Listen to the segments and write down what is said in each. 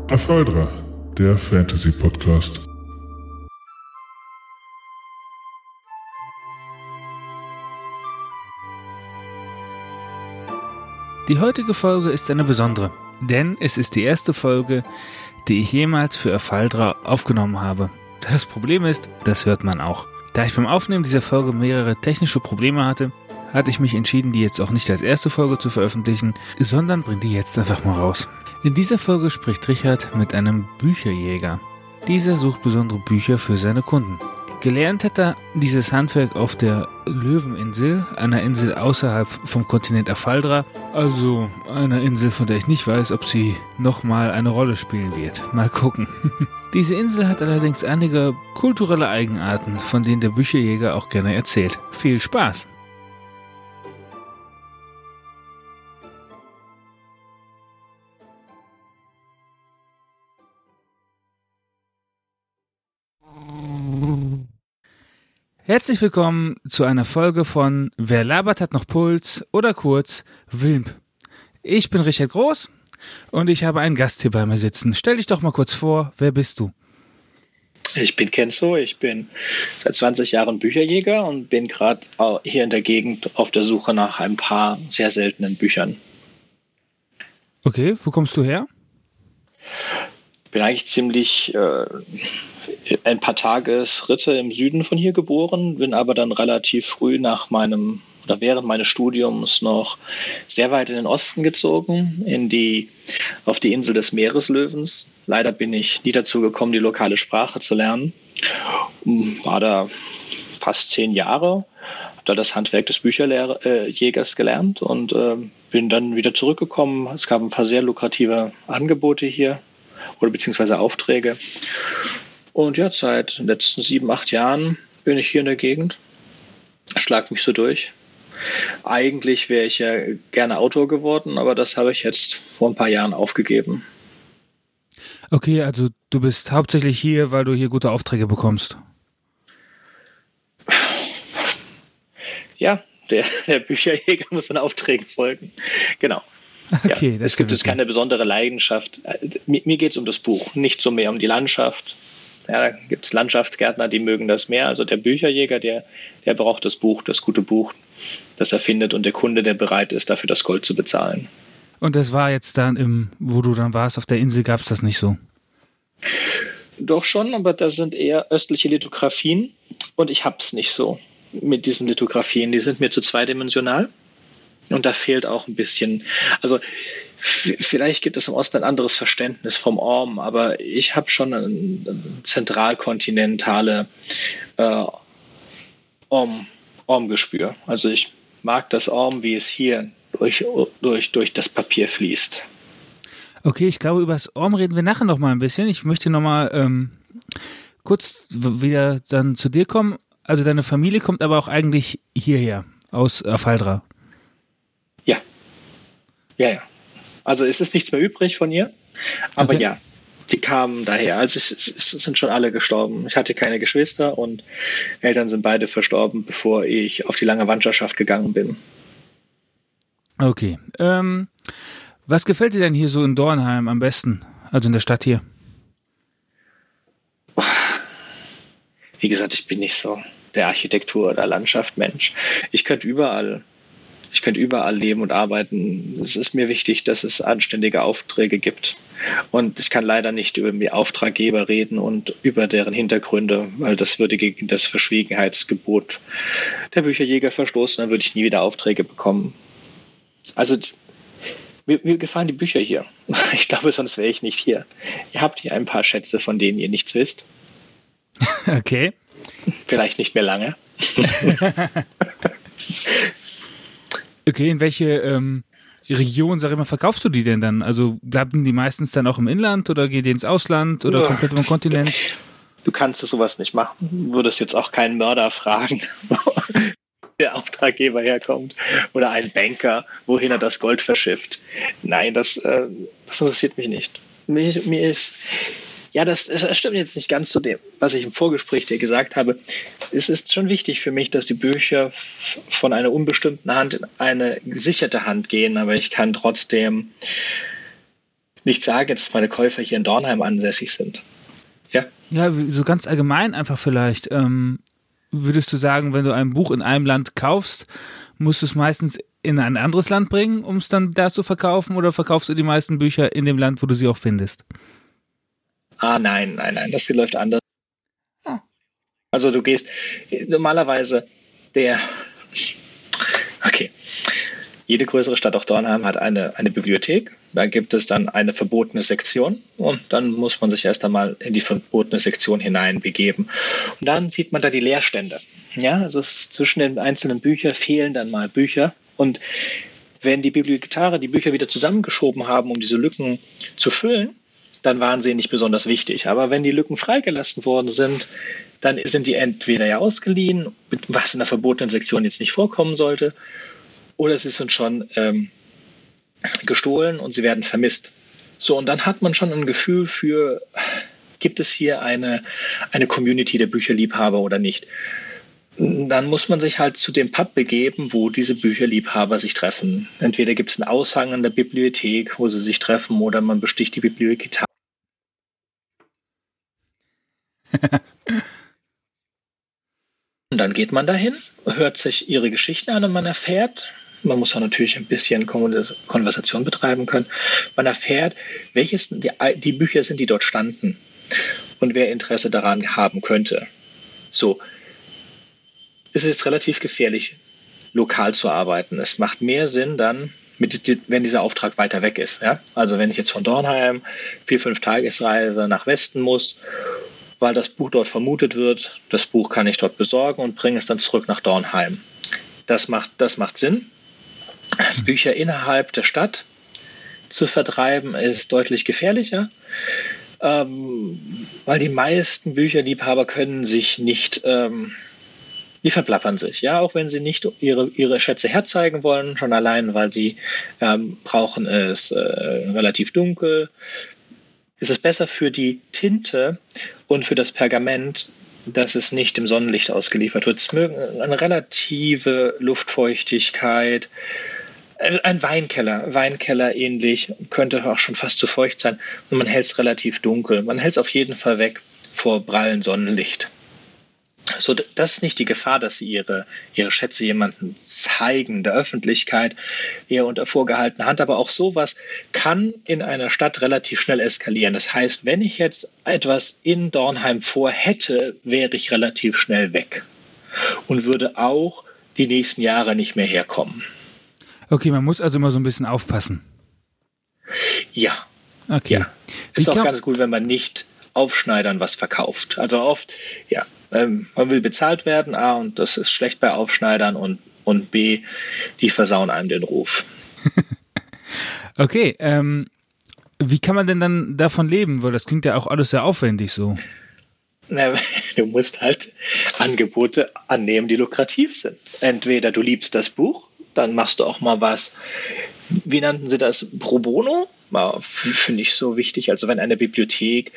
Afaldra, der Fantasy-Podcast. Die heutige Folge ist eine besondere, denn es ist die erste Folge, die ich jemals für Afaldra aufgenommen habe. Das Problem ist, das hört man auch. Da ich beim Aufnehmen dieser Folge mehrere technische Probleme hatte ich mich entschieden, die jetzt auch nicht als erste Folge zu veröffentlichen, sondern bring die jetzt einfach mal raus. In dieser Folge spricht Richard mit einem Bücherjäger. Dieser sucht besondere Bücher für seine Kunden. Gelernt hat er dieses Handwerk auf der Löweninsel, einer Insel außerhalb vom Kontinent Afaldra, also einer Insel, von der ich nicht weiß, ob sie nochmal eine Rolle spielen wird. Mal gucken. Diese Insel hat allerdings einige kulturelle Eigenarten, von denen der Bücherjäger auch gerne erzählt. Viel Spaß! Herzlich willkommen zu einer Folge von Wer labert hat noch Puls oder kurz Wilmp. Ich bin Richard Groß und ich habe einen Gast hier bei mir sitzen. Stell dich doch mal kurz vor, wer bist du? Ich bin Kenzo, ich bin seit 20 Jahren Bücherjäger und bin gerade hier in der Gegend auf der Suche nach ein paar sehr seltenen Büchern. Okay, wo kommst du her? Bin eigentlich ziemlich ein paar Tagesritte im Süden von hier geboren, bin aber dann relativ früh während meines Studiums noch sehr weit in den Osten gezogen, auf die Insel des Meereslöwens. Leider bin ich nie dazu gekommen, die lokale Sprache zu lernen. War da fast 10 Jahre, habe da das Handwerk des Bücherjägers gelernt und bin dann wieder zurückgekommen. Es gab ein paar sehr lukrative Angebote hier oder beziehungsweise Aufträge. Und ja, seit den letzten 7, 8 Jahren bin ich hier in der Gegend, schlag mich so durch. Eigentlich wäre ich ja gerne Autor geworden, aber das habe ich jetzt vor ein paar Jahren aufgegeben. Okay, also du bist hauptsächlich hier, weil du hier gute Aufträge bekommst. Ja, der Bücherjäger muss den Aufträgen folgen. Genau. Okay, ja, es gibt jetzt keine besondere Leidenschaft. Mir geht es um das Buch, nicht so mehr um die Landschaft. Ja, da gibt es Landschaftsgärtner, die mögen das mehr. Also der Bücherjäger, der braucht das Buch, das gute Buch, das er findet, und der Kunde, der bereit ist, dafür das Gold zu bezahlen. Und das war jetzt dann wo du dann warst, auf der Insel, gab es das nicht so? Doch schon, aber da sind eher östliche Lithografien und ich hab's nicht so mit diesen Lithografien. Die sind mir zu zweidimensional. Und da fehlt auch ein bisschen, also vielleicht gibt es im Osten ein anderes Verständnis vom Orm, aber ich habe schon ein zentralkontinentale Ormgespür. Also ich mag das Orm, wie es hier durch das Papier fließt. Okay, ich glaube, über das Orm reden wir nachher noch mal ein bisschen. Ich möchte noch mal kurz wieder dann zu dir kommen. Also deine Familie kommt aber auch eigentlich hierher, aus Afaldra. Ja. Also es ist nichts mehr übrig von ihr, aber okay. Ja, die kamen daher. Also es sind schon alle gestorben. Ich hatte keine Geschwister und Eltern sind beide verstorben, bevor ich auf die lange Wanderschaft gegangen bin. Okay. Was gefällt dir denn hier so in Dornheim am besten? Also in der Stadt hier? Wie gesagt, ich bin nicht so der Architektur- oder Landschaft-Mensch. Ich könnte überall leben und arbeiten. Es ist mir wichtig, dass es anständige Aufträge gibt. Und ich kann leider nicht über die Auftraggeber reden und über deren Hintergründe, weil das würde gegen das Verschwiegenheitsgebot der Bücherjäger verstoßen. Dann würde ich nie wieder Aufträge bekommen. Also mir gefallen die Bücher hier. Ich glaube, sonst wäre ich nicht hier. Ihr habt hier ein paar Schätze, von denen ihr nichts wisst. Okay. Vielleicht nicht mehr lange. Okay, in welche Region, sag ich mal, verkaufst du die denn dann? Also bleiben die meistens dann auch im Inland oder gehen die ins Ausland oder komplett über den Kontinent? Du kannst sowas nicht machen. Du würdest jetzt auch keinen Mörder fragen, wo der Auftraggeber herkommt, oder einen Banker, wohin er das Gold verschifft. Nein, das interessiert mich nicht. Mir ist... Ja, das stimmt jetzt nicht ganz zu dem, was ich im Vorgespräch dir gesagt habe. Es ist schon wichtig für mich, dass die Bücher von einer unbestimmten Hand in eine gesicherte Hand gehen, aber ich kann trotzdem nicht sagen, dass meine Käufer hier in Dornheim ansässig sind. Ja? Ja, so ganz allgemein einfach vielleicht. Würdest du sagen, wenn du ein Buch in einem Land kaufst, musst du es meistens in ein anderes Land bringen, um es dann da zu verkaufen, oder verkaufst du die meisten Bücher in dem Land, wo du sie auch findest? Nein, das läuft anders. Also du gehst normalerweise jede größere Stadt, auch Dornheim, hat eine Bibliothek. Da gibt es dann eine verbotene Sektion und dann muss man sich erst einmal in die verbotene Sektion hineinbegeben. Und dann sieht man da die Leerstände. Ja, also zwischen den einzelnen Büchern fehlen dann mal Bücher. Und wenn die Bibliothekare die Bücher wieder zusammengeschoben haben, um diese Lücken zu füllen, dann waren sie nicht besonders wichtig. Aber wenn die Lücken freigelassen worden sind, dann sind die entweder ja ausgeliehen, was in der verbotenen Sektion jetzt nicht vorkommen sollte, oder sie sind schon gestohlen und sie werden vermisst. So, und dann hat man schon ein Gefühl für, gibt es hier eine Community der Bücherliebhaber oder nicht? Dann muss man sich halt zu dem Pub begeben, wo diese Bücherliebhaber sich treffen. Entweder gibt es einen Aushang an der Bibliothek, wo sie sich treffen, oder man besticht die Bibliothekar. Und dann geht man dahin, hört sich ihre Geschichten an und man erfährt, man muss auch natürlich ein bisschen Konversation betreiben können, man erfährt, welches die Bücher sind, die dort standen und wer Interesse daran haben könnte. So, es ist relativ gefährlich, lokal zu arbeiten. Es macht mehr Sinn dann, wenn dieser Auftrag weiter weg ist. Ja? Also wenn ich jetzt von Dornheim 4-5 Tagesreise nach Westen muss, weil das Buch dort vermutet wird, das Buch kann ich dort besorgen und bringe es dann zurück nach Dornheim. Das macht Sinn. Bücher innerhalb der Stadt zu vertreiben ist deutlich gefährlicher, weil die meisten Bücherliebhaber können sich nicht, die verplappern sich, ja, auch wenn sie nicht ihre Schätze herzeigen wollen, schon allein, weil sie brauchen es relativ dunkel. Ist es besser für die Tinte und für das Pergament, dass es nicht im Sonnenlicht ausgeliefert wird. Es mögen eine relative Luftfeuchtigkeit, ein Weinkeller ähnlich, könnte auch schon fast zu feucht sein, und man hält es relativ dunkel. Man hält es auf jeden Fall weg vor prallen Sonnenlicht. So, das ist nicht die Gefahr, dass sie ihre Schätze jemandem zeigen, der Öffentlichkeit, eher unter vorgehaltener Hand. Aber auch sowas kann in einer Stadt relativ schnell eskalieren. Das heißt, wenn ich jetzt etwas in Dornheim vorhätte, wäre ich relativ schnell weg und würde auch die nächsten Jahre nicht mehr herkommen. Okay, man muss also immer so ein bisschen aufpassen. Ja. Okay. Ja. Ist auch ganz gut, wenn man nicht Aufschneidern was verkauft. Also oft, ja, man will bezahlt werden, A, und das ist schlecht bei Aufschneidern, und B, die versauen einem den Ruf. Okay, wie kann man denn dann davon leben? Weil das klingt ja auch alles sehr aufwendig so. Du musst halt Angebote annehmen, die lukrativ sind. Entweder du liebst das Buch, dann machst du auch mal was, wie nannten sie das, pro bono? Finde ich so wichtig. Also wenn eine Bibliothek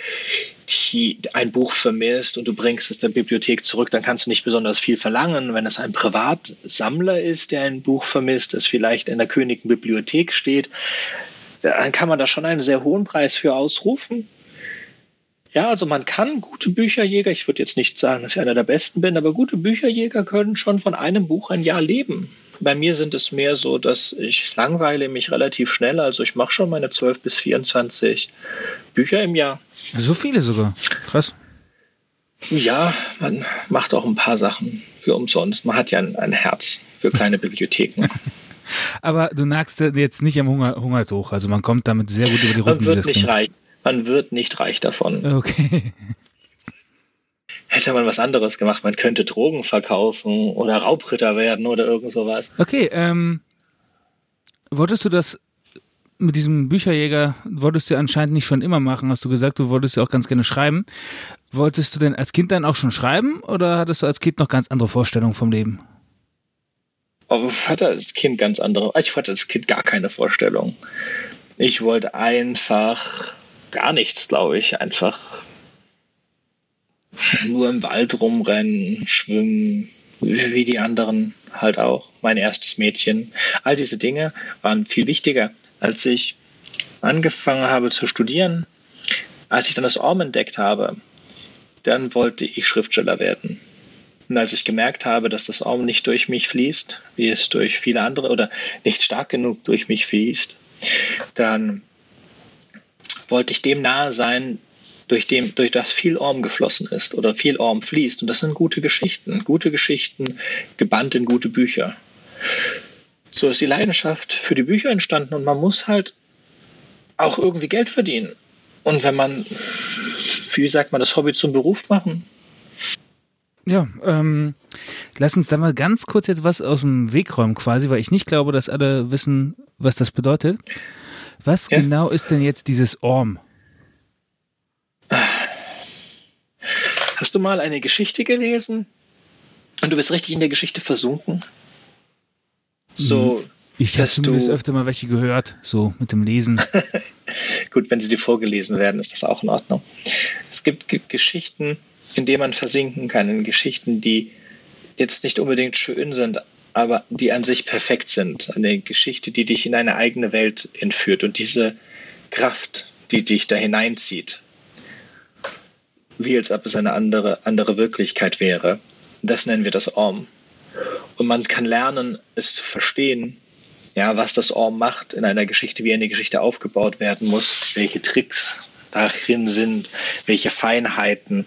ein Buch vermisst und du bringst es der Bibliothek zurück, dann kannst du nicht besonders viel verlangen. Wenn es ein Privatsammler ist, der ein Buch vermisst, das vielleicht in der Königlichen Bibliothek steht, dann kann man da schon einen sehr hohen Preis für ausrufen. Ja, also man kann gute Bücherjäger, ich würde jetzt nicht sagen, dass ich einer der Besten bin, aber gute Bücherjäger können schon von einem Buch ein Jahr leben. Bei mir sind es mehr so, dass ich langweile mich relativ schnell, also ich mache schon meine 12 bis 24 Bücher im Jahr. So viele sogar, krass. Ja, man macht auch ein paar Sachen für umsonst. Man hat ja ein Herz für kleine Bibliotheken. Aber du nagst jetzt nicht am Hungertuch, also man kommt damit sehr gut über die Runden. Man wird nicht reich davon. Okay. Hätte man was anderes gemacht, man könnte Drogen verkaufen oder Raubritter werden oder irgend sowas. Okay, wolltest du das mit diesem Bücherjäger, wolltest du anscheinend nicht schon immer machen, hast du gesagt, du wolltest ja auch ganz gerne schreiben. Wolltest du denn als Kind dann auch schon schreiben oder hattest du als Kind noch ganz andere Vorstellungen vom Leben? Ich hatte als Kind gar keine Vorstellung. Ich wollte einfach gar nichts, glaube ich, einfach nur im Wald rumrennen, schwimmen, wie die anderen halt auch. Mein erstes Mädchen. All diese Dinge waren viel wichtiger, als ich angefangen habe zu studieren, als ich dann das ORM entdeckt habe, dann wollte ich Schriftsteller werden. Und als ich gemerkt habe, dass das ORM nicht durch mich fließt, wie es durch viele andere oder nicht stark genug durch mich fließt, dann wollte ich dem nahe sein, durch das viel ORM geflossen ist oder viel ORM fließt. Und das sind gute Geschichten gebannt in gute Bücher. So ist die Leidenschaft für die Bücher entstanden und man muss halt auch irgendwie Geld verdienen. Und wenn man, wie sagt man, das Hobby zum Beruf machen. Ja, lass uns da mal ganz kurz jetzt was aus dem Weg räumen quasi, weil ich nicht glaube, dass alle wissen, was das bedeutet. Was genau ist denn jetzt dieses ORM? Hast du mal eine Geschichte gelesen und du bist richtig in der Geschichte versunken? So, ich habe zumindest öfter mal welche gehört, so mit dem Lesen. Gut, wenn sie dir vorgelesen werden, ist das auch in Ordnung. Es gibt Geschichten, in denen man versinken kann, in Geschichten, die jetzt nicht unbedingt schön sind, aber die an sich perfekt sind. Eine Geschichte, die dich in eine eigene Welt entführt und diese Kraft, die dich da hineinzieht, wie als ob es eine andere Wirklichkeit wäre. Das nennen wir das ORM. Und man kann lernen, es zu verstehen, ja, was das ORM macht in einer Geschichte, wie eine Geschichte aufgebaut werden muss, welche Tricks darin sind, welche Feinheiten.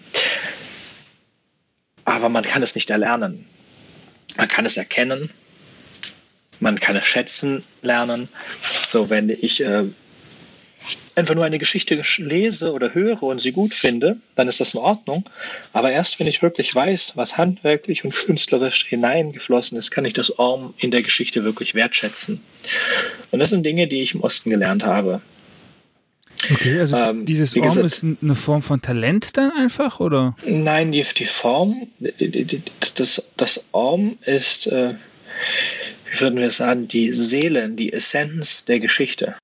Aber man kann es nicht erlernen. Man kann es erkennen, man kann es schätzen lernen. So, wenn ich einfach nur eine Geschichte lese oder höre und sie gut finde, dann ist das in Ordnung. Aber erst wenn ich wirklich weiß, was handwerklich und künstlerisch hineingeflossen ist, kann ich das ORM in der Geschichte wirklich wertschätzen. Und das sind Dinge, die ich im Osten gelernt habe. Okay, also dieses ORM ist eine Form von Talent dann einfach, oder? Nein, die Form, das ORM ist, wie würden wir sagen, die Seele, die Essenz der Geschichte.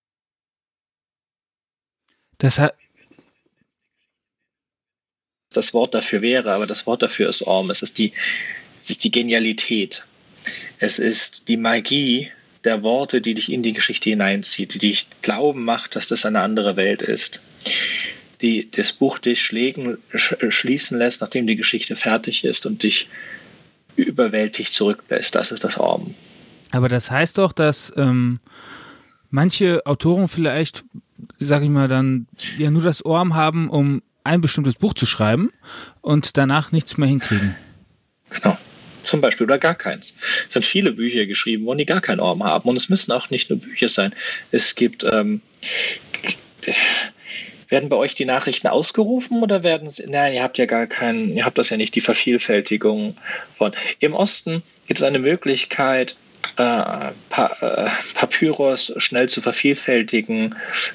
Das Wort dafür wäre, aber das Wort dafür ist ORM. Es ist die Genialität. Es ist die Magie der Worte, die dich in die Geschichte hineinzieht, die dich glauben macht, dass das eine andere Welt ist. Die das Buch dich schließen lässt, nachdem die Geschichte fertig ist und dich überwältigt zurücklässt. Das ist das ORM. Aber das heißt doch, dass manche Autoren vielleicht, sag ich mal, dann ja nur das ORM haben, um ein bestimmtes Buch zu schreiben und danach nichts mehr hinkriegen. Genau. Zum Beispiel oder gar keins. Es sind viele Bücher geschrieben worden, die gar kein ORM haben. Und es müssen auch nicht nur Bücher sein. Es gibt, werden bei euch die Nachrichten ausgerufen oder werden sie, nein, ihr habt das ja nicht, die Vervielfältigung von. Im Osten gibt es eine Möglichkeit, Papyrus schnell zu vervielfältigen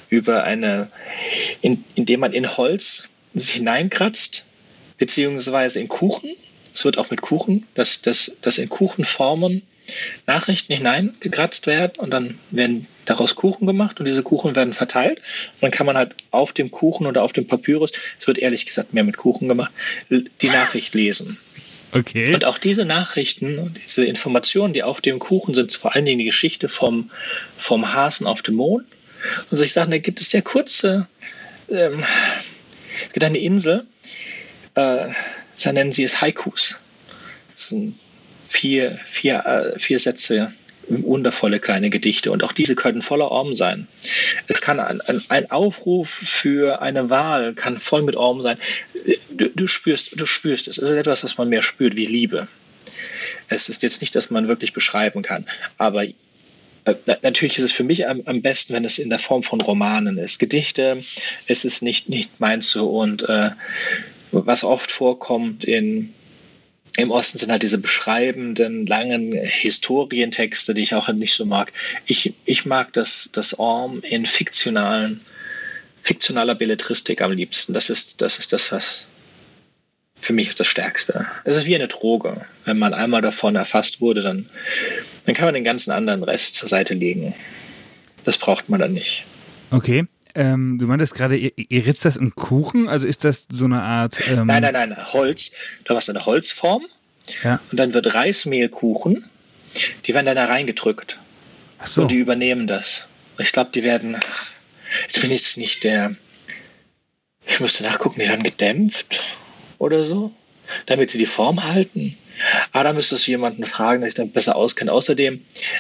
indem man in Holz sich hineinkratzt, beziehungsweise in Kuchen. Es wird auch mit Kuchen, dass in Kuchenformen Nachrichten hineingekratzt werden und dann werden daraus Kuchen gemacht und diese Kuchen werden verteilt. Und dann kann man halt auf dem Kuchen oder auf dem Papyrus, es wird ehrlich gesagt mehr mit Kuchen gemacht, die Nachricht lesen. Okay. Und auch diese Nachrichten, diese Informationen, die auf dem Kuchen sind, vor allen Dingen die Geschichte vom Hasen auf dem Mond. Und so ich sage, da gibt es sehr kurze, es gibt eine Insel, so nennen sie es Haikus. Das sind vier Sätze, wundervolle kleine Gedichte. Und auch diese können voller ORM sein. Es kann ein Aufruf für eine Wahl, kann voll mit ORM sein. Du spürst es. Es ist etwas, was man mehr spürt, wie Liebe. Es ist jetzt nicht, dass man wirklich beschreiben kann. Aber natürlich ist es für mich am besten, wenn es in der Form von Romanen ist. Gedichte, es ist nicht meinst du. Und was oft vorkommt im Osten sind halt diese beschreibenden, langen Historientexte, die ich auch nicht so mag. Ich mag das ORM in fiktionaler Belletristik am liebsten. Das ist das, was für mich ist das Stärkste. Es ist wie eine Droge. Wenn man einmal davon erfasst wurde, dann kann man den ganzen anderen Rest zur Seite legen. Das braucht man dann nicht. Okay. Du meintest gerade, ihr ritzt das in Kuchen? Also ist das so eine Art... Nein, Holz. Du hast eine Holzform und dann wird Reismehlkuchen, die werden dann da reingedrückt. Ach so. Und die übernehmen das. Ich glaube, die werden Jetzt bin ich nicht ich müsste nachgucken, die dann gedämpft oder so, damit sie die Form halten. Da müsstest du jemanden fragen, der sich dann besser auskennt. Außerdem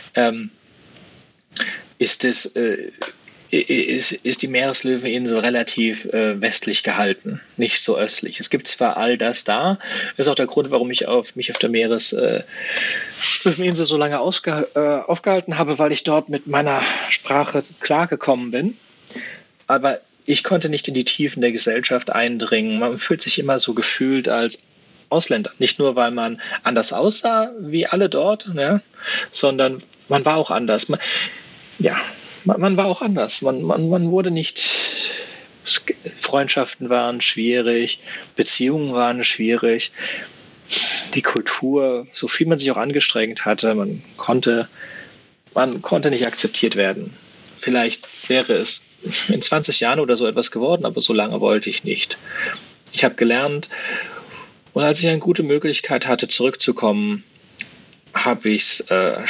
ist die Meereslöweninsel relativ westlich gehalten, nicht so östlich. Es gibt zwar all das da, das ist auch der Grund, warum ich mich auf der Meereslöweninsel so lange aufgehalten habe, weil ich dort mit meiner Sprache klargekommen bin. Aber ich konnte nicht in die Tiefen der Gesellschaft eindringen. Man fühlt sich immer so gefühlt als Ausländer. Nicht nur, weil man anders aussah wie alle dort, ja, sondern man war auch anders. Man war auch anders. Man wurde nicht. Freundschaften waren schwierig, Beziehungen waren schwierig. Die Kultur, so viel man sich auch angestrengt hatte, man konnte nicht akzeptiert werden. Vielleicht wäre es in 20 Jahren oder so etwas geworden, aber so lange wollte ich nicht. Ich habe gelernt, und als ich eine gute Möglichkeit hatte, zurückzukommen, habe ich es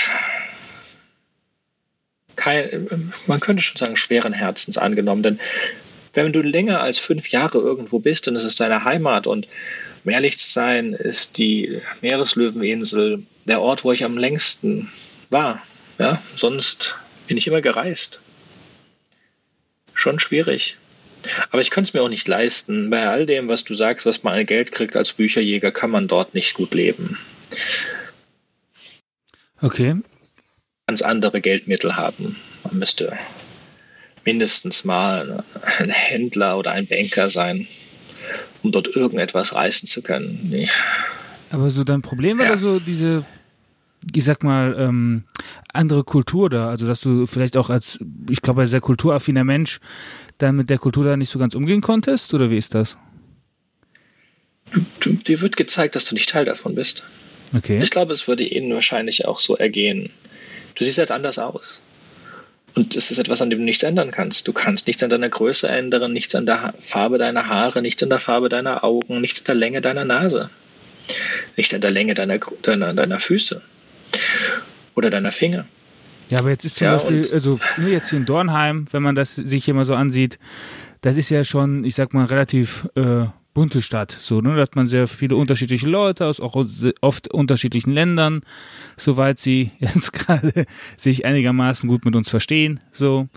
man könnte schon sagen, schweren Herzens angenommen. Denn wenn du länger als 5 Jahre irgendwo bist, dann ist es deine Heimat. Und um ehrlich zu sein, ist die Meereslöweninsel der Ort, wo ich am längsten war. Ja, sonst bin ich immer gereist. Schon schwierig. Aber ich könnte es mir auch nicht leisten. Bei all dem, was du sagst, was man an Geld kriegt als Bücherjäger, kann man dort nicht gut leben. Okay. Ganz andere Geldmittel haben. Man müsste mindestens mal ein Händler oder ein Banker sein, um dort irgendetwas reißen zu können. Nee. Aber so dein Problem war da so diese, ich sag mal, andere Kultur da, also dass du vielleicht auch als, ich glaube, als sehr kulturaffiner Mensch dann mit der Kultur da nicht so ganz umgehen konntest, oder wie ist das? Dir wird gezeigt, dass du nicht Teil davon bist. Okay. Ich glaube, es würde ihnen wahrscheinlich auch so ergehen. Du siehst halt anders aus. Und es ist etwas, an dem du nichts ändern kannst. Du kannst nichts an deiner Größe ändern, nichts an der Farbe deiner Haare, nichts an der Farbe deiner Augen, nichts an der Länge deiner Nase, nicht an der Länge deiner Füße oder deiner Finger. Ja, aber jetzt ist zum Beispiel, also nur jetzt hier in Dornheim, wenn man das sich hier mal so ansieht, das ist ja schon, ich sag mal, relativ bunte Stadt. So, ne? Da hat man sehr viele unterschiedliche Leute aus auch oft unterschiedlichen Ländern, soweit sie jetzt gerade sich einigermaßen gut mit uns verstehen. So,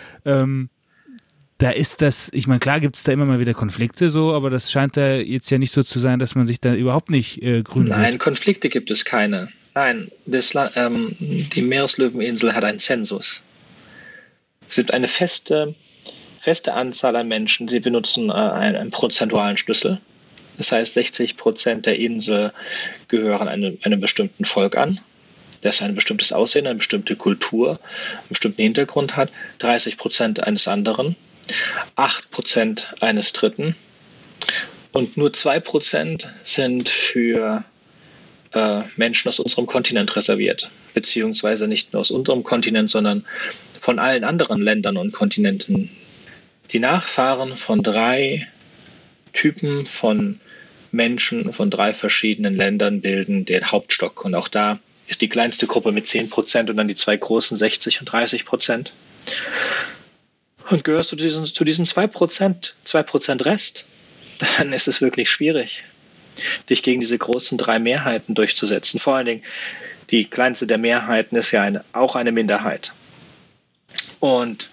da ist das, ich meine, klar gibt es da immer mal wieder Konflikte, so, aber das scheint da jetzt ja nicht so zu sein, dass man sich da überhaupt nicht grün Nein, wird. Konflikte gibt es keine. Nein, die Meereslöweninsel hat einen Zensus. Es gibt eine feste Anzahl an Menschen. Sie benutzen einen prozentualen Schlüssel. Das heißt, 60% der Insel gehören einem bestimmten Volk an, das ein bestimmtes Aussehen, eine bestimmte Kultur, einen bestimmten Hintergrund hat. 30% eines anderen, 8% eines Dritten und nur 2% sind für Menschen aus unserem Kontinent reserviert, beziehungsweise nicht nur aus unserem Kontinent, sondern von allen anderen Ländern und Kontinenten. Die Nachfahren von 3 Typen von Menschen von 3 verschiedenen Ländern bilden den Hauptstock. Und auch da ist die kleinste Gruppe mit 10% und dann die 2 großen 60 und 30%. Und gehörst du zu diesen 2% Rest, dann ist es wirklich schwierig, dich gegen diese großen 3 Mehrheiten durchzusetzen. Vor allen Dingen, die kleinste der Mehrheiten ist ja auch eine Minderheit. Und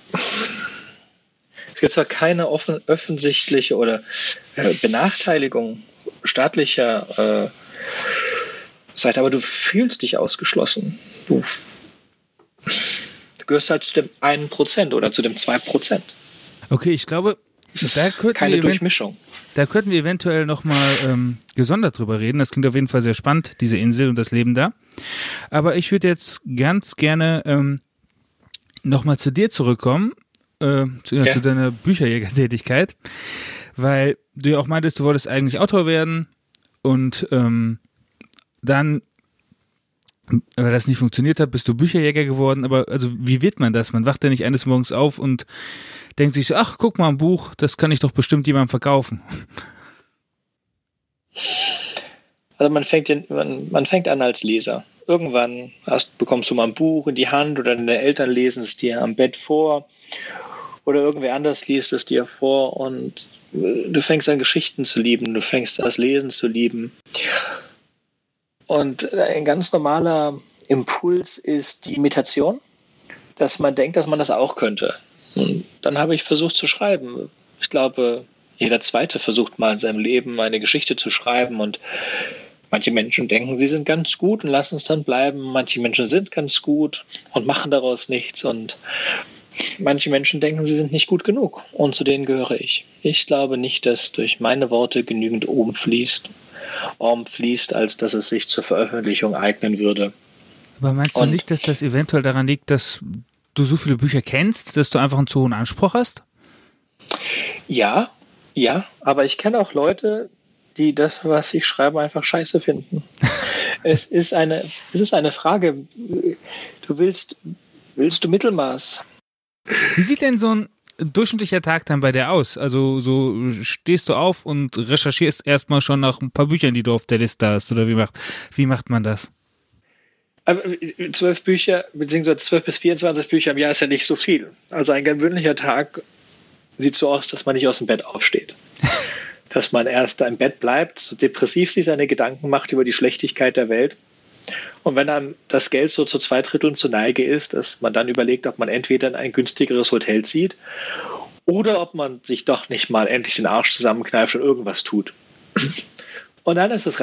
es gibt zwar keine offensichtliche oder Benachteiligung staatlicher Seite, aber du fühlst dich ausgeschlossen. Du gehörst halt zu dem 1% oder zu dem 2%. Okay, ich glaube, es ist keine Durchmischung. Da könnten wir eventuell nochmal gesondert drüber reden. Das klingt auf jeden Fall sehr spannend, diese Insel und das Leben da. Aber ich würde jetzt ganz gerne nochmal zu dir zurückkommen, zu deiner Bücherjägertätigkeit, weil du ja auch meintest, du wolltest eigentlich Autor werden und dann, weil das nicht funktioniert hat, bist du Bücherjäger geworden. Aber also wie wird man das? Man wacht ja nicht eines Morgens auf und denkt sich so, ach, guck mal, ein Buch, das kann ich doch bestimmt jemandem verkaufen. Also man fängt an als Leser. Irgendwann bekommst du mal ein Buch in die Hand oder deine Eltern lesen es dir am Bett vor oder irgendwer anders liest es dir vor und du fängst an, Geschichten zu lieben, du fängst an, das Lesen zu lieben. Und ein ganz normaler Impuls ist die Imitation, dass man denkt, dass man das auch könnte. Und dann habe ich versucht zu schreiben. Ich glaube, jeder Zweite versucht mal in seinem Leben eine Geschichte zu schreiben und manche Menschen denken, sie sind ganz gut und lassen es dann bleiben. Manche Menschen sind ganz gut und machen daraus nichts. Und manche Menschen denken, sie sind nicht gut genug. Und zu denen gehöre ich. Ich glaube nicht, dass durch meine Worte genügend Orm fließt, als dass es sich zur Veröffentlichung eignen würde. Aber meinst du nicht, dass das eventuell daran liegt, dass du so viele Bücher kennst, dass du einfach einen zu hohen Anspruch hast? Ja, aber ich kenne auch Leute, die das, was ich schreibe, einfach scheiße finden. Es ist eine Frage, willst du Mittelmaß? Wie sieht denn so ein durchschnittlicher Tag dann bei dir aus? Also so stehst du auf und recherchierst erstmal schon nach ein paar Büchern, die du auf der Liste hast, oder wie macht man das? 12 Bücher, beziehungsweise 12 bis 24 Bücher im Jahr ist ja nicht so viel. Also ein gewöhnlicher Tag sieht so aus, dass man nicht aus dem Bett aufsteht. Dass man erst im Bett bleibt, so depressiv sich seine Gedanken macht über die Schlechtigkeit der Welt. Und wenn einem das Geld so zu 2/3 zur Neige ist, dass man dann überlegt, ob man entweder in ein günstigeres Hotel zieht oder ob man sich doch nicht mal endlich den Arsch zusammenkneift und irgendwas tut. Und dann ist es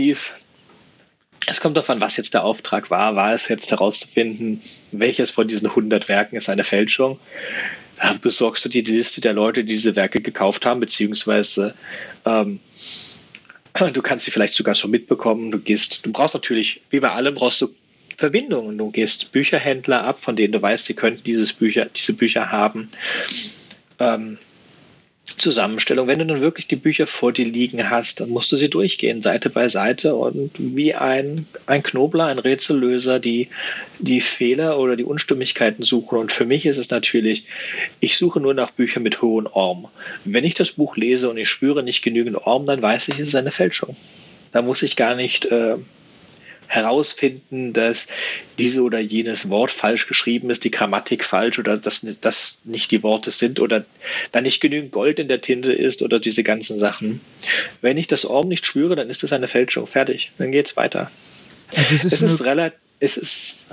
es kommt darauf an, was jetzt der Auftrag war. War es jetzt herauszufinden, welches von diesen 100 Werken ist eine Fälschung? Da besorgst du dir die Liste der Leute, die diese Werke gekauft haben, beziehungsweise du kannst sie vielleicht sogar schon mitbekommen. Du brauchst natürlich, wie bei allem, brauchst du Verbindungen. Du gehst Bücherhändler ab, von denen du weißt, sie könnten diese Bücher haben. Zusammenstellung. Wenn du dann wirklich die Bücher vor dir liegen hast, dann musst du sie durchgehen, Seite bei Seite und wie ein Knobler, ein Rätsellöser, die Fehler oder die Unstimmigkeiten suchen. Und für mich ist es natürlich, ich suche nur nach Büchern mit hohen Orm. Wenn ich das Buch lese und ich spüre nicht genügend Orm, dann weiß ich, es ist eine Fälschung. Da muss ich gar nicht herausfinden, dass diese oder jenes Wort falsch geschrieben ist, die Grammatik falsch oder dass das nicht die Worte sind oder da nicht genügend Gold in der Tinte ist oder diese ganzen Sachen. Wenn ich das Orm nicht spüre, dann ist es eine Fälschung. Fertig. Dann geht's weiter. Also es ist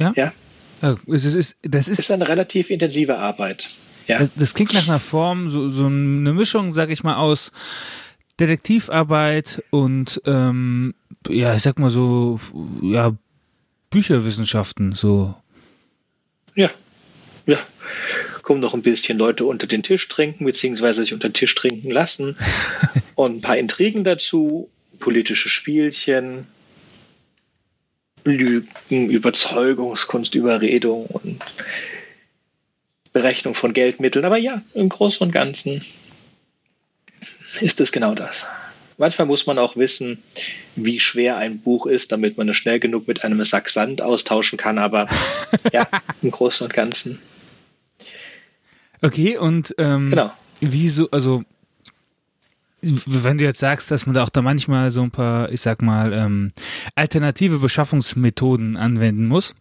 eine relativ intensive Arbeit. Ja. Das klingt nach einer Form, so eine Mischung, sag ich mal, aus Detektivarbeit und ich sag mal so, Bücherwissenschaften, so. Ja. Kommen noch ein bisschen Leute unter den Tisch trinken, beziehungsweise sich unter den Tisch trinken lassen und ein paar Intrigen dazu, politische Spielchen, Lügen, Überzeugungskunst, Überredung und Berechnung von Geldmitteln. Aber ja, im Großen und Ganzen ist es genau das. Manchmal muss man auch wissen, wie schwer ein Buch ist, damit man es schnell genug mit einem Sack Sand austauschen kann, aber ja, im Großen und Ganzen. Okay, und genau. Wieso, also wenn du jetzt sagst, dass man da auch da manchmal so ein paar, ich sag mal, alternative Beschaffungsmethoden anwenden muss,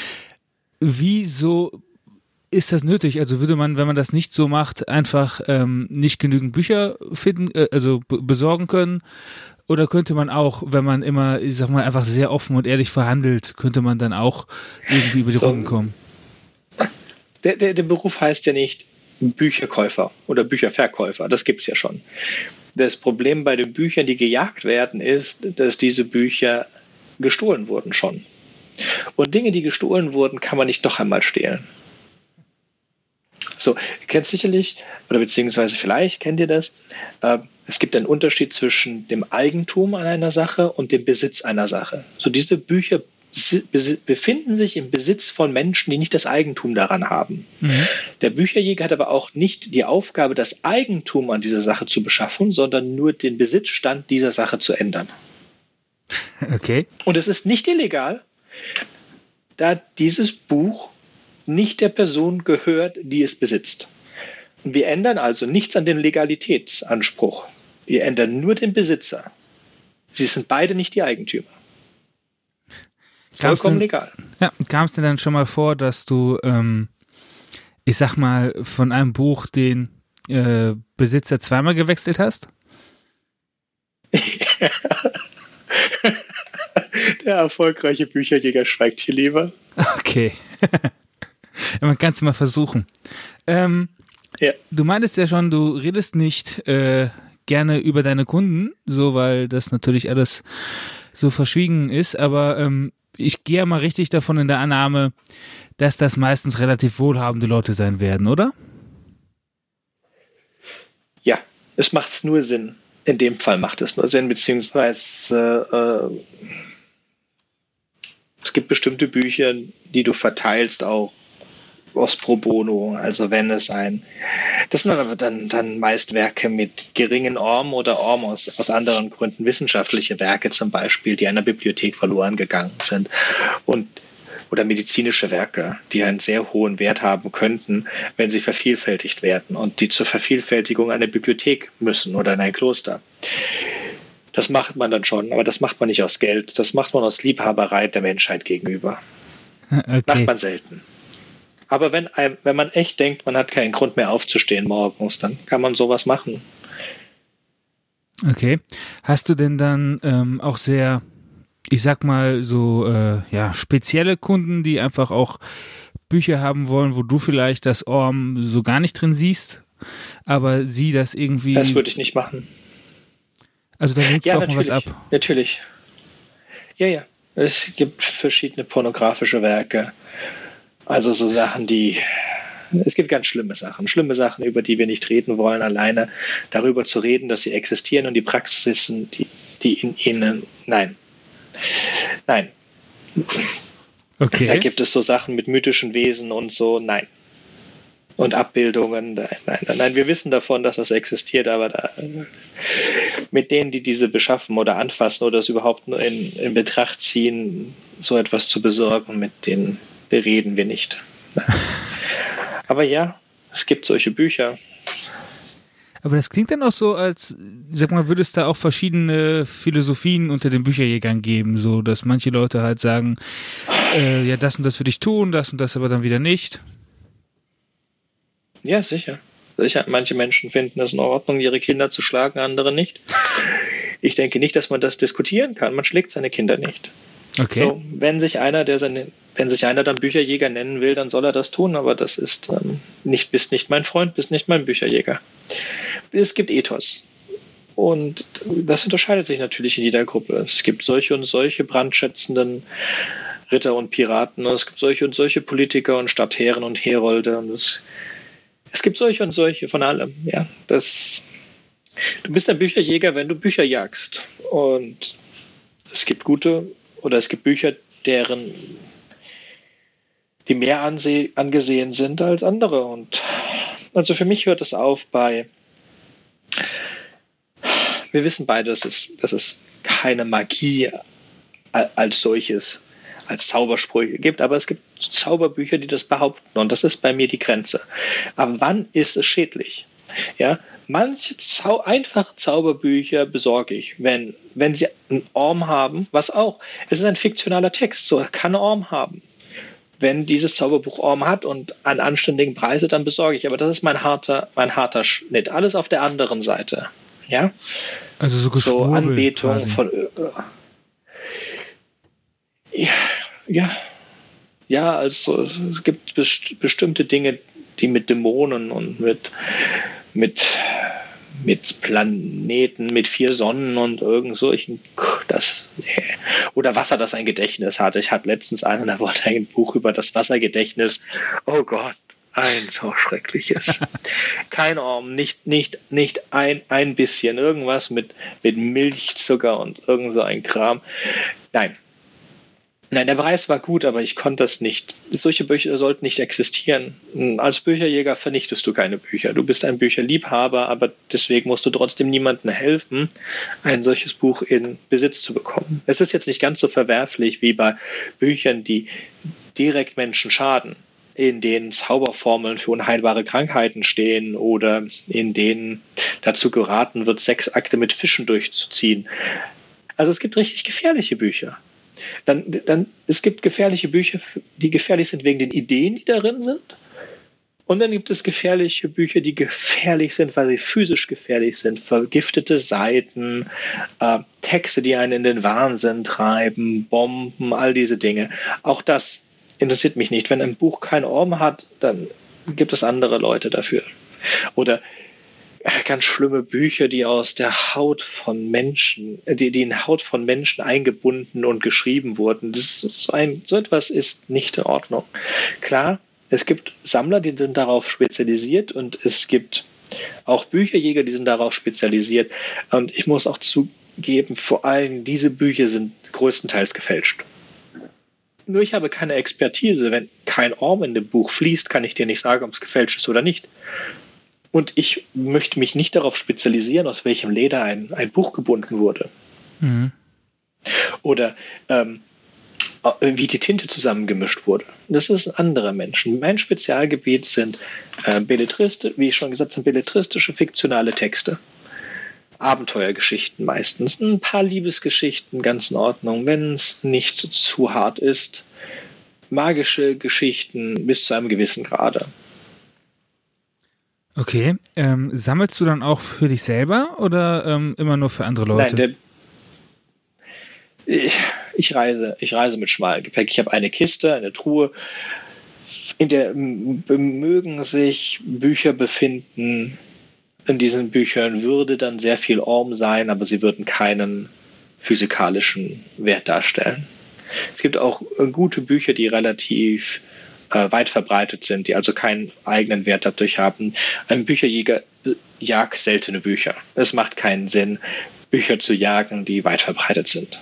wieso ist das nötig? Also würde man, wenn man das nicht so macht, einfach nicht genügend Bücher finden, besorgen können? Oder könnte man auch, wenn man immer, ich sag mal, einfach sehr offen und ehrlich verhandelt, könnte man dann auch irgendwie über die Runden kommen? Der Beruf heißt ja nicht Bücherkäufer oder Bücherverkäufer. Das gibt's ja schon. Das Problem bei den Büchern, die gejagt werden, ist, dass diese Bücher gestohlen wurden schon. Und Dinge, die gestohlen wurden, kann man nicht noch einmal stehlen. So, ihr kennt sicherlich, oder beziehungsweise vielleicht kennt ihr das, es gibt einen Unterschied zwischen dem Eigentum an einer Sache und dem Besitz einer Sache. So, diese Bücher befinden sich im Besitz von Menschen, die nicht das Eigentum daran haben. Mhm. Der Bücherjäger hat aber auch nicht die Aufgabe, das Eigentum an dieser Sache zu beschaffen, sondern nur den Besitzstand dieser Sache zu ändern. Okay. Und es ist nicht illegal, da dieses Buch nicht der Person gehört, die es besitzt. Und wir ändern also nichts an den Legalitätsanspruch. Wir ändern nur den Besitzer. Sie sind beide nicht die Eigentümer. Vollkommen legal. Ja, kam es dir dann schon mal vor, dass du ich sag mal, von einem Buch den Besitzer zweimal gewechselt hast? Der erfolgreiche Bücherjäger schweigt hier lieber. Okay. Man kann es mal versuchen. Ja. Du meintest ja schon, du redest nicht gerne über deine Kunden, so, weil das natürlich alles so verschwiegen ist, aber ich gehe ja mal richtig davon in der Annahme, dass das meistens relativ wohlhabende Leute sein werden, oder? Ja, es macht nur Sinn. In dem Fall macht es nur Sinn, beziehungsweise es gibt bestimmte Bücher, die du verteilst auch aus pro bono. Also wenn es das sind aber dann meist Werke mit geringen Orm oder Orm aus anderen Gründen, wissenschaftliche Werke zum Beispiel, die einer Bibliothek verloren gegangen sind oder medizinische Werke, die einen sehr hohen Wert haben könnten, wenn sie vervielfältigt werden und die zur Vervielfältigung einer Bibliothek müssen oder in ein Kloster. Das macht man dann schon, aber das macht man nicht aus Geld. Das macht man aus Liebhaberei der Menschheit gegenüber. Okay. Macht man selten. Aber wenn man echt denkt, man hat keinen Grund mehr aufzustehen morgens, dann kann man sowas machen. Okay. Hast du denn dann auch sehr, ich sag mal, so spezielle Kunden, die einfach auch Bücher haben wollen, wo du vielleicht das Orm so gar nicht drin siehst, aber sie das irgendwie... Das würde ich nicht machen. Also da legst du auch mal was ab. Natürlich. Ja. Es gibt verschiedene pornografische Werke. Also so Sachen, es gibt ganz schlimme Sachen, über die wir nicht reden wollen, alleine darüber zu reden, dass sie existieren und die Praxisen, die in ihnen, nein. Okay. Da gibt es so Sachen mit mythischen Wesen und so, nein. Und Abbildungen, nein. Wir wissen davon, dass das existiert, aber mit denen, die diese beschaffen oder anfassen oder es überhaupt nur in Betracht ziehen, so etwas zu besorgen, mit denen reden wir nicht. Aber ja, es gibt solche Bücher. Aber das klingt dann auch so, als, sag mal, würde es da auch verschiedene Philosophien unter den Bücherjägern geben, so dass manche Leute halt sagen, ja, das und das würde ich tun, das und das aber dann wieder nicht. Ja, sicher. Manche Menschen finden es in Ordnung, ihre Kinder zu schlagen, andere nicht. Ich denke nicht, dass man das diskutieren kann. Man schlägt seine Kinder nicht. Okay. So, wenn sich einer dann Bücherjäger nennen will, dann soll er das tun, aber das ist bist nicht mein Freund, bist nicht mein Bücherjäger. Es gibt Ethos. Und das unterscheidet sich natürlich in jeder Gruppe. Es gibt solche und solche brandschätzenden Ritter und Piraten, und es gibt solche und solche Politiker und Stadtherren und Herolde, und es gibt solche und solche von allem. Ja, du bist ein Bücherjäger, wenn du Bücher jagst. Und es gibt Bücher, die mehr angesehen sind als andere. Und also für mich hört es auf bei, wir wissen beide, dass es keine Magie als solches, als Zaubersprüche gibt, aber es gibt Zauberbücher, die das behaupten, und das ist bei mir die Grenze. Aber wann ist es schädlich? Ja, manche einfache Zauberbücher besorge ich, wenn sie einen Orm haben, was auch, es ist ein fiktionaler Text, so kann ein Orm haben. Wenn dieses Zauberbuch Orm hat und einen anständigen Preis, dann besorge ich, aber das ist mein harter Schnitt. Alles auf der anderen Seite. Ja? Also so Anbetung quasi. Von Ja, also es gibt bestimmte Dinge, die mit Dämonen und mit Planeten, mit 4 Sonnen und irgend solchen, oder Wasser, das ein Gedächtnis hat. Ich hatte letztens da wollte ein Buch über das Wassergedächtnis. Oh Gott, ein so schreckliches. Kein Orm, nicht ein bisschen, irgendwas mit Milchzucker und irgend so ein Kram. Nein, der Preis war gut, aber ich konnte das nicht. Solche Bücher sollten nicht existieren. Als Bücherjäger vernichtest du keine Bücher. Du bist ein Bücherliebhaber, aber deswegen musst du trotzdem niemandem helfen, ein solches Buch in Besitz zu bekommen. Es ist jetzt nicht ganz so verwerflich wie bei Büchern, die direkt Menschen schaden, in denen Zauberformeln für unheilbare Krankheiten stehen oder in denen dazu geraten wird, Sexakte mit Fischen durchzuziehen. Also es gibt richtig gefährliche Bücher. Es gibt gefährliche Bücher, die gefährlich sind wegen den Ideen, die darin sind. Und dann gibt es gefährliche Bücher, die gefährlich sind, weil sie physisch gefährlich sind. Vergiftete Seiten, Texte, die einen in den Wahnsinn treiben, Bomben, all diese Dinge. Auch das interessiert mich nicht. Wenn ein Buch kein Orm hat, dann gibt es andere Leute dafür. Oder ganz schlimme Bücher, die aus der Haut von Menschen, die in Haut von Menschen eingebunden und geschrieben wurden. So etwas ist nicht in Ordnung. Klar, es gibt Sammler, die sind darauf spezialisiert und es gibt auch Bücherjäger, die sind darauf spezialisiert. Und ich muss auch zugeben, vor allem diese Bücher sind größtenteils gefälscht. Nur ich habe keine Expertise. Wenn kein Orm in dem Buch fließt, kann ich dir nicht sagen, ob es gefälscht ist oder nicht. Und ich möchte mich nicht darauf spezialisieren, aus welchem Leder ein Buch gebunden wurde. Mhm. Oder wie die Tinte zusammengemischt wurde. Das ist andere Menschen. Mein Spezialgebiet sind wie ich schon gesagt habe, belletristische, fiktionale Texte. Abenteuergeschichten meistens. Ein paar Liebesgeschichten, ganz in Ordnung, wenn es nicht zu hart ist. Magische Geschichten bis zu einem gewissen Grade. Okay. Sammelst du dann auch für dich selber oder immer nur für andere Leute? Nein, ich reise mit schmalem Gepäck. Ich habe eine Kiste, eine Truhe, in der mögen sich Bücher befinden. In diesen Büchern würde dann sehr viel Orm sein, aber sie würden keinen physikalischen Wert darstellen. Es gibt auch gute Bücher, die relativ weit verbreitet sind, die also keinen eigenen Wert dadurch haben. Ein Bücherjäger jagt seltene Bücher. Es macht keinen Sinn, Bücher zu jagen, die weit verbreitet sind.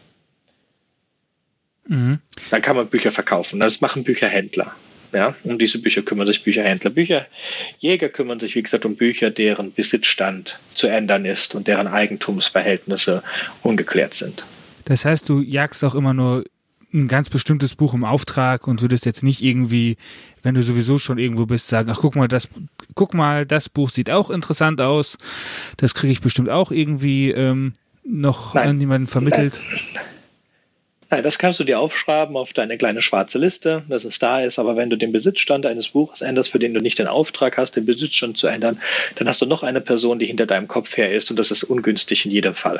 Mhm. Dann kann man Bücher verkaufen. Das machen Bücherhändler. Ja, um diese Bücher kümmern sich Bücherhändler. Bücherjäger kümmern sich, wie gesagt, um Bücher, deren Besitzstand zu ändern ist und deren Eigentumsverhältnisse ungeklärt sind. Das heißt, du jagst auch immer nur ein ganz bestimmtes Buch im Auftrag und würdest jetzt nicht irgendwie, wenn du sowieso schon irgendwo bist, sagen, ach guck mal, das Buch sieht auch interessant aus, das kriege ich bestimmt auch irgendwie noch an jemanden vermittelt. Nein, das kannst du dir aufschreiben auf deine kleine schwarze Liste, dass es da ist, aber wenn du den Besitzstand eines Buches änderst, für den du nicht den Auftrag hast, den Besitzstand zu ändern, dann hast du noch eine Person, die hinter deinem Kopf her ist und das ist ungünstig in jedem Fall.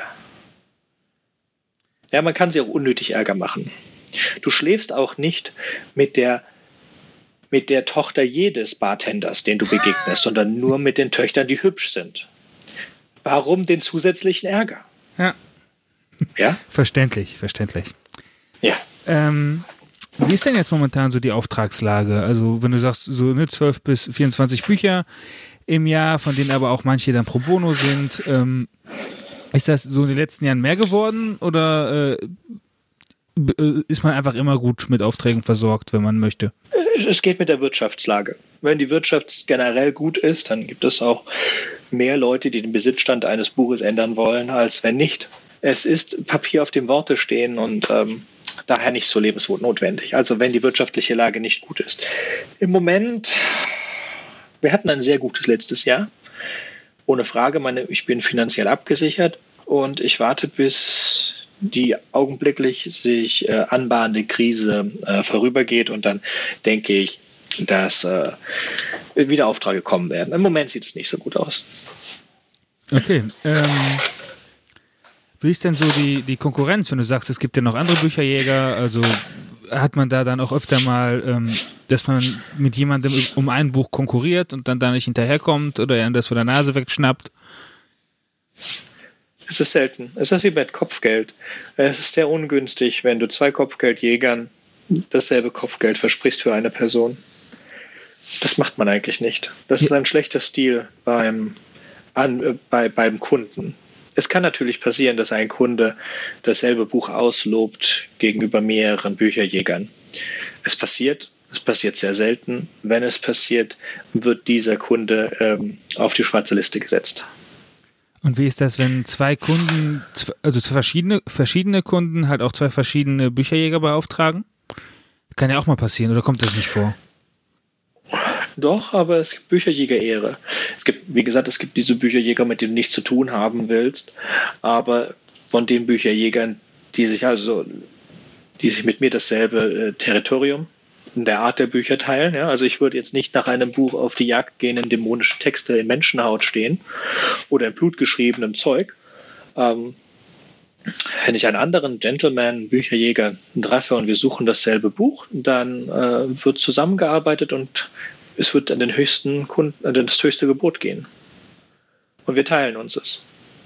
Ja, man kann sie auch unnötig Ärger machen. Du schläfst auch nicht mit der Tochter jedes Bartenders, den du begegnest, sondern nur mit den Töchtern, die hübsch sind. Warum den zusätzlichen Ärger? Ja? Verständlich. Ja. Wie ist denn jetzt momentan so die Auftragslage? Also wenn du sagst, so 12 bis 24 Bücher im Jahr, von denen aber auch manche dann pro bono sind, ist das so in den letzten Jahren mehr geworden oder ist man einfach immer gut mit Aufträgen versorgt, wenn man möchte? Es geht mit der Wirtschaftslage. Wenn die Wirtschaft generell gut ist, dann gibt es auch mehr Leute, die den Besitzstand eines Buches ändern wollen, als wenn nicht. Es ist Papier, auf dem Worte stehen und daher nicht so lebensnotwendig. Also wenn die wirtschaftliche Lage nicht gut ist. Im Moment, wir hatten ein sehr gutes letztes Jahr. Ohne Frage, ich bin finanziell abgesichert und ich warte, bis die augenblicklich sich anbahnende Krise vorübergeht und dann denke ich, dass wieder Aufträge kommen werden. Im Moment sieht es nicht so gut aus. Okay. Wie ist denn so die Konkurrenz, wenn du sagst, es gibt ja noch andere Bücherjäger, also hat man da dann auch öfter mal, dass man mit jemandem um ein Buch konkurriert und dann da nicht hinterherkommt oder er das von der Nase wegschnappt? Es ist selten. Es ist wie mit Kopfgeld. Es ist sehr ungünstig, wenn du 2 Kopfgeldjägern dasselbe Kopfgeld versprichst für eine Person. Das macht man eigentlich nicht. Das ist ein schlechter Stil beim Kunden. Es kann natürlich passieren, dass ein Kunde dasselbe Buch auslobt gegenüber mehreren Bücherjägern. Es passiert sehr selten. Wenn es passiert, wird dieser Kunde auf die schwarze Liste gesetzt. Und wie ist das, wenn 2 Kunden, also 2 verschiedene Kunden halt auch 2 verschiedene Bücherjäger beauftragen? Kann ja auch mal passieren, oder kommt das nicht vor? Doch, aber es gibt Bücherjäger-Ehre. Es gibt diese Bücherjäger, mit denen du nichts zu tun haben willst, aber von den Bücherjägern, die sich mit mir dasselbe Territorium der Art der Bücher teilen. Ja? Also ich würde jetzt nicht nach einem Buch auf die Jagd gehen, in dämonische Texte in Menschenhaut stehen oder in blutgeschriebenem Zeug. Wenn ich einen anderen Gentleman, Bücherjäger treffe und wir suchen dasselbe Buch, dann wird zusammengearbeitet und es wird an den höchsten Kunden, an das höchste Gebot gehen. Und wir teilen uns es.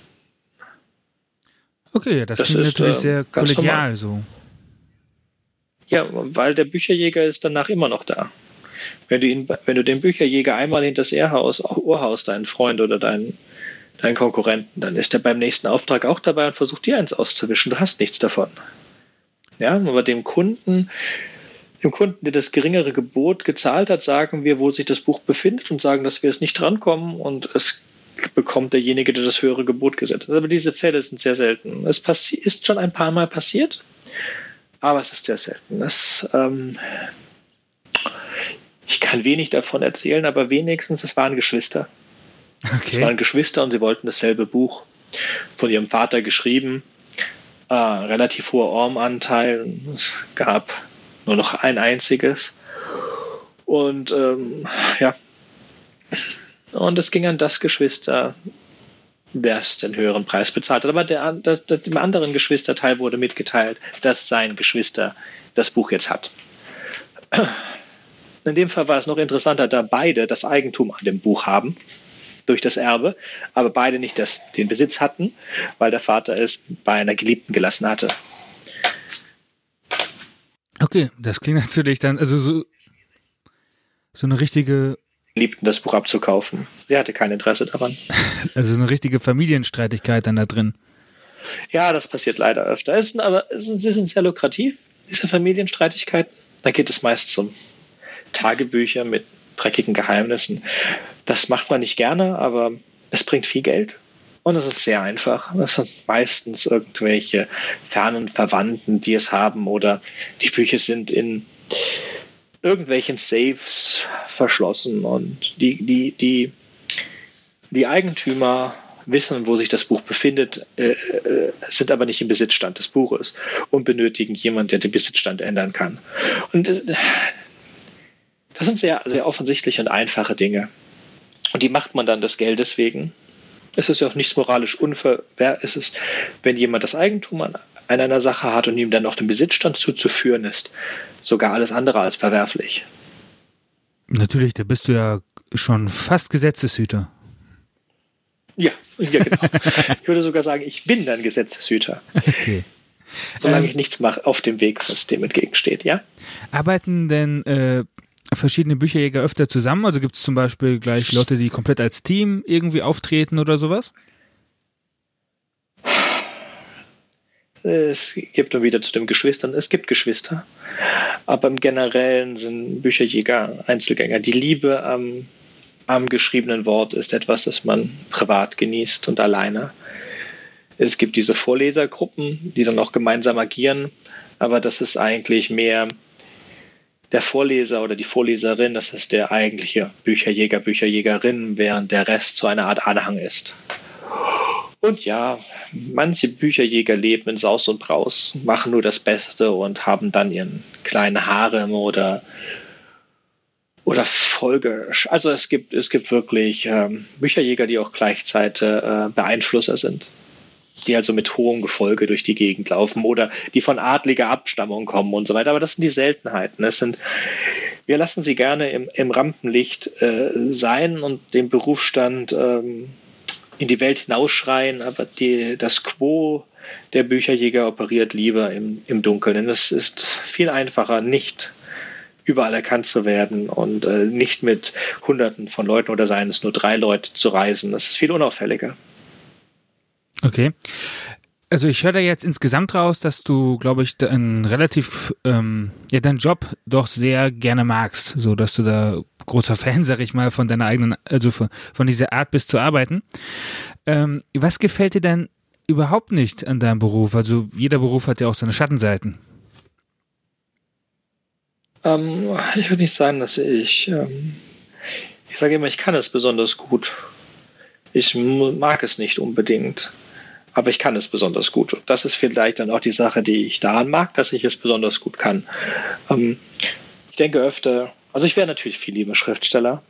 Okay, das klingt natürlich sehr kollegial so. Ja, weil der Bücherjäger ist danach immer noch da. Wenn du den Bücherjäger einmal hinter das Ohr haust, deinen Freund oder deinen Konkurrenten, dann ist er beim nächsten Auftrag auch dabei und versucht dir eins auszuwischen. Du hast nichts davon. Ja, aber dem Kunden, der das geringere Gebot gezahlt hat, sagen wir, wo sich das Buch befindet und sagen, dass wir es nicht drankommen und es bekommt derjenige, der das höhere Gebot gesetzt hat. Aber diese Fälle sind sehr selten. Es ist schon ein paar Mal passiert, aber es ist sehr selten. Ich kann wenig davon erzählen, aber wenigstens, es waren Geschwister. Okay. Es waren Geschwister und sie wollten dasselbe Buch, von ihrem Vater geschrieben. Relativ hoher Orm-Anteil. Es gab nur noch ein einziges. Und ja. Und es ging an das Geschwister, das den höheren Preis bezahlt hat. Aber dem anderen Geschwisterteil wurde mitgeteilt, dass sein Geschwister das Buch jetzt hat. In dem Fall war es noch interessanter, da beide das Eigentum an dem Buch haben, durch das Erbe, aber beide nicht den Besitz hatten, weil der Vater es bei einer Geliebten gelassen hatte. Okay, das klingt natürlich dann, also so eine richtige... Geliebten das Buch abzukaufen. Sie hatte kein Interesse daran. Also eine richtige Familienstreitigkeit dann da drin. Ja, das passiert leider öfter. Sie sind sehr lukrativ, diese Familienstreitigkeiten. Da geht es meist um Tagebücher mit dreckigen Geheimnissen. Das macht man nicht gerne, aber es bringt viel Geld und es ist sehr einfach. Es sind meistens irgendwelche fernen Verwandten, die es haben, oder die Bücher sind in irgendwelchen Safes verschlossen und die Eigentümer wissen, wo sich das Buch befindet, sind aber nicht im Besitzstand des Buches und benötigen jemanden, der den Besitzstand ändern kann. Und das sind sehr, sehr offensichtliche und einfache Dinge. Und die macht man dann des Geldes wegen. Es ist ja auch nichts moralisch unfair. Es ist, wenn jemand das Eigentum an einer Sache hat und ihm dann noch den Besitzstand zuzuführen ist, sogar alles andere als verwerflich. Natürlich, da bist du ja schon fast Gesetzeshüter. Ja, genau. Ich würde sogar sagen, ich bin dann Gesetzeshüter. Okay. Solange ich nichts mache auf dem Weg, was dem entgegensteht, ja? Arbeiten denn verschiedene Bücherjäger öfter zusammen? Also gibt es zum Beispiel gleich Leute, die komplett als Team irgendwie auftreten oder sowas? Es gibt dann wieder zu den Geschwistern, es gibt Geschwister, aber im Generellen sind Bücherjäger Einzelgänger. Die Liebe am geschriebenen Wort ist etwas, das man privat genießt und alleine. Es gibt diese Vorlesergruppen, die dann auch gemeinsam agieren, aber das ist eigentlich mehr der Vorleser oder die Vorleserin, das ist der eigentliche Bücherjäger, Bücherjägerin, während der Rest so eine Art Anhang ist. Und ja, manche Bücherjäger leben in Saus und Braus, machen nur das Beste und haben dann ihren kleinen Harem oder Folge. Also es gibt wirklich Bücherjäger, die auch gleichzeitig Beeinflusser sind, die also mit hohem Gefolge durch die Gegend laufen oder die von adliger Abstammung kommen und so weiter. Aber das sind die Seltenheiten. Wir lassen sie gerne im Rampenlicht sein und den Berufsstand in die Welt hinausschreien, aber das Quo der Bücherjäger operiert lieber im Dunkeln. Denn es ist viel einfacher, nicht überall erkannt zu werden und nicht mit Hunderten von Leuten oder seien es nur 3 Leute zu reisen. Das ist viel unauffälliger. Okay. Also ich höre da jetzt insgesamt raus, dass du, glaube ich, deinen Job doch sehr gerne magst, so dass du da großer Fan, sag ich mal, von deiner eigenen, also von dieser Art bist zu arbeiten. Was gefällt dir denn überhaupt nicht an deinem Beruf? Also jeder Beruf hat ja auch seine Schattenseiten. Ich würde nicht sagen, dass ich sage immer, ich kann es besonders gut. Ich mag es nicht unbedingt, aber ich kann es besonders gut. Und das ist vielleicht dann auch die Sache, die ich daran mag, dass ich es besonders gut kann. Ich denke öfter, also ich wäre natürlich viel lieber Schriftsteller.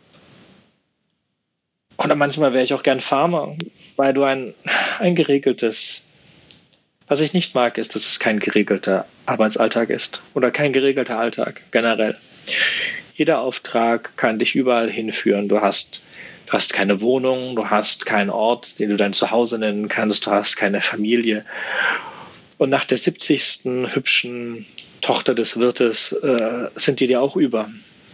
Oder manchmal wäre ich auch gern Farmer, weil du ein geregeltes, was ich nicht mag, ist, dass es kein geregelter Arbeitsalltag ist oder kein geregelter Alltag generell. Jeder Auftrag kann dich überall hinführen. Du hast keine Wohnung, du hast keinen Ort, den du dein Zuhause nennen kannst, du hast keine Familie. Und nach der 70. hübschen Tochter des Wirtes sind die dir auch über.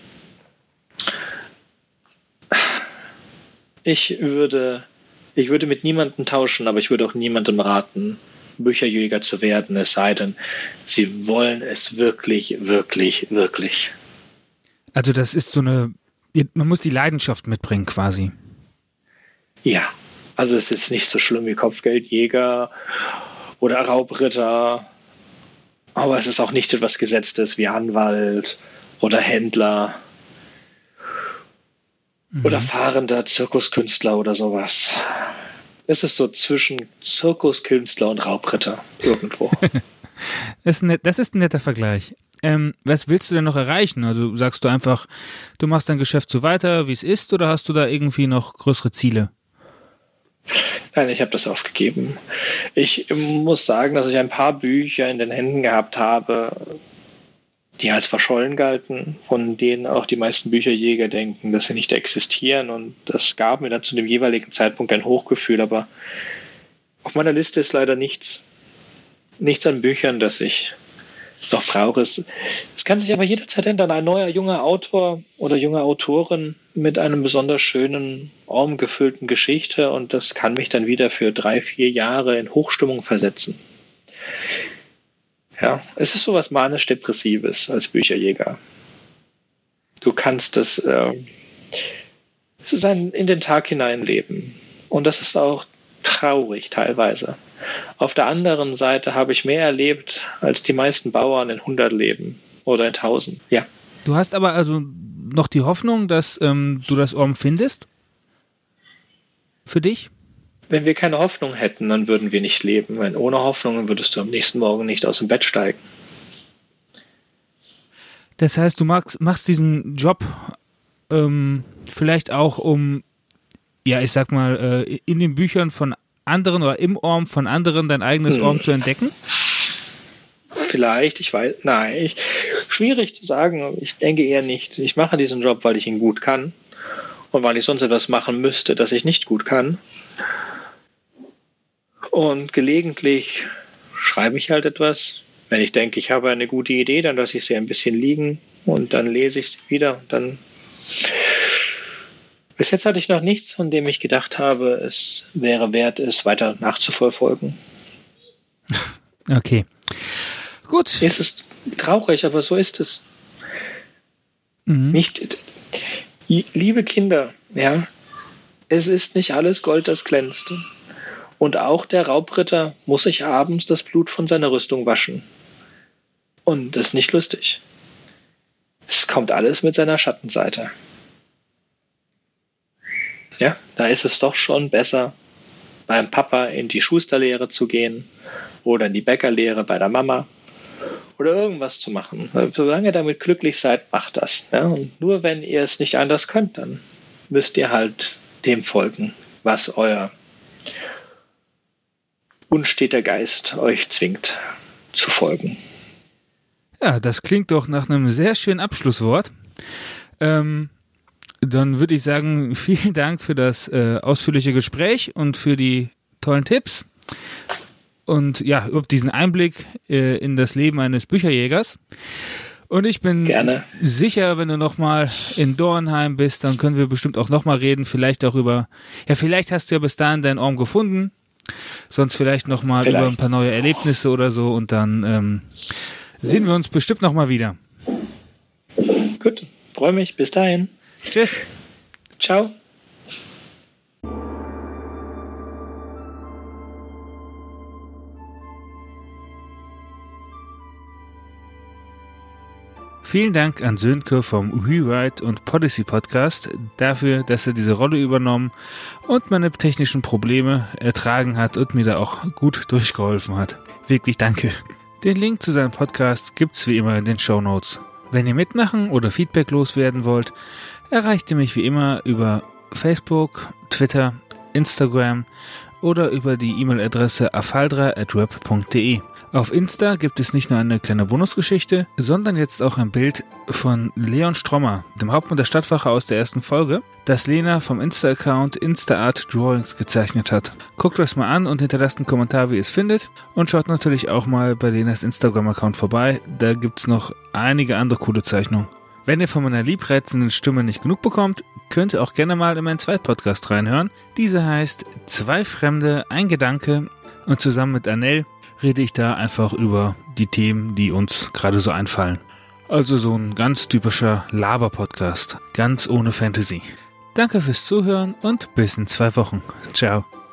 Ich würde mit niemandem tauschen, aber ich würde auch niemandem raten, Bücherjäger zu werden, es sei denn, sie wollen es wirklich, wirklich, wirklich. Also das ist so eine, man muss die Leidenschaft mitbringen quasi. Ja, also es ist nicht so schlimm wie Kopfgeldjäger oder Raubritter, aber es ist auch nicht etwas Gesetztes wie Anwalt oder Händler oder fahrender Zirkuskünstler oder sowas. Es ist so zwischen Zirkuskünstler und Raubritter irgendwo. Das ist ein netter Vergleich. Was willst du denn noch erreichen? Also sagst du einfach, du machst dein Geschäft so weiter, wie es ist, oder hast du da irgendwie noch größere Ziele? Nein, ich habe das aufgegeben. Ich muss sagen, dass ich ein paar Bücher in den Händen gehabt habe, die als verschollen galten, von denen auch die meisten Bücherjäger denken, dass sie nicht existieren. Und das gab mir dann zu dem jeweiligen Zeitpunkt ein Hochgefühl. Aber auf meiner Liste ist leider nichts an Büchern, das ich noch brauche. Es kann sich aber jederzeit ändern. Ein neuer junger Autor oder junge Autorin mit einem besonders schönen, gefüllten Geschichte, und das kann mich dann wieder für 3-4 Jahre in Hochstimmung versetzen. Ja, es ist sowas manisch-depressives als Bücherjäger. Du kannst es ist ein in den Tag hineinleben. Und das ist auch traurig teilweise. Auf der anderen Seite habe ich mehr erlebt, als die meisten Bauern in 100 leben oder in 1000. Ja. Du hast aber also noch die Hoffnung, dass du das Orm findest? Für dich? Wenn wir keine Hoffnung hätten, dann würden wir nicht leben. Wenn ohne Hoffnung, würdest du am nächsten Morgen nicht aus dem Bett steigen. Das heißt, du machst diesen Job vielleicht auch ich sag mal, in den Büchern von anderen oder im Orm von anderen dein eigenes Orm zu entdecken? Vielleicht, ich weiß, nein, schwierig zu sagen. Ich denke eher nicht. Ich mache diesen Job, weil ich ihn gut kann und weil ich sonst etwas machen müsste, das ich nicht gut kann. Und gelegentlich schreibe ich halt etwas. Wenn ich denke, ich habe eine gute Idee, dann lasse ich sie ein bisschen liegen und dann lese ich sie wieder. Bis jetzt hatte ich noch nichts, von dem ich gedacht habe, es wäre wert, es weiter nachzuverfolgen. Okay. Gut. Es ist traurig, aber so ist es. Nicht, liebe Kinder, ja, es ist nicht alles Gold, das glänzt. Und auch der Raubritter muss sich abends das Blut von seiner Rüstung waschen. Und das ist nicht lustig. Es kommt alles mit seiner Schattenseite. Ja, da ist es doch schon besser, beim Papa in die Schusterlehre zu gehen oder in die Bäckerlehre bei der Mama oder irgendwas zu machen. Solange ihr damit glücklich seid, macht das. Ja? Und nur wenn ihr es nicht anders könnt, dann müsst ihr halt dem folgen, was euer unsteter Geist euch zwingt zu folgen. Ja, das klingt doch nach einem sehr schönen Abschlusswort. Dann würde ich sagen, vielen Dank für das ausführliche Gespräch und für die tollen Tipps und ja, überhaupt diesen Einblick in das Leben eines Bücherjägers. Und ich bin sicher, wenn du nochmal in Dornheim bist, dann können wir bestimmt auch nochmal reden, vielleicht hast du ja bis dahin deinen Orm gefunden, sonst vielleicht nochmal über ein paar neue Erlebnisse oder so, und dann sehen wir uns bestimmt nochmal wieder. Gut, freue mich, bis dahin. Tschüss. Ciao. Vielen Dank an Sönke vom Rewrite und Policy Podcast dafür, dass er diese Rolle übernommen und meine technischen Probleme ertragen hat und mir da auch gut durchgeholfen hat. Wirklich danke. Den Link zu seinem Podcast gibt's wie immer in den Shownotes. Wenn ihr mitmachen oder Feedback loswerden wollt, erreicht ihr mich wie immer über Facebook, Twitter, Instagram oder über die E-Mail-Adresse afaldra@web.de. Auf Insta gibt es nicht nur eine kleine Bonusgeschichte, sondern jetzt auch ein Bild von Leon Strommer, dem Hauptmann der Stadtwache aus der ersten Folge, das Lena vom Insta-Account Instaart Drawings gezeichnet hat. Guckt euch mal an und hinterlasst einen Kommentar, wie ihr es findet, und schaut natürlich auch mal bei Lenas Instagram-Account vorbei, da gibt's noch einige andere coole Zeichnungen. Wenn ihr von meiner liebreizenden Stimme nicht genug bekommt, könnt ihr auch gerne mal in meinen Zweitpodcast reinhören. Dieser heißt Zwei Fremde, ein Gedanke, und zusammen mit Anel rede ich da einfach über die Themen, die uns gerade so einfallen. Also so ein ganz typischer Laber-Podcast, ganz ohne Fantasy. Danke fürs Zuhören und bis in 2 Wochen. Ciao.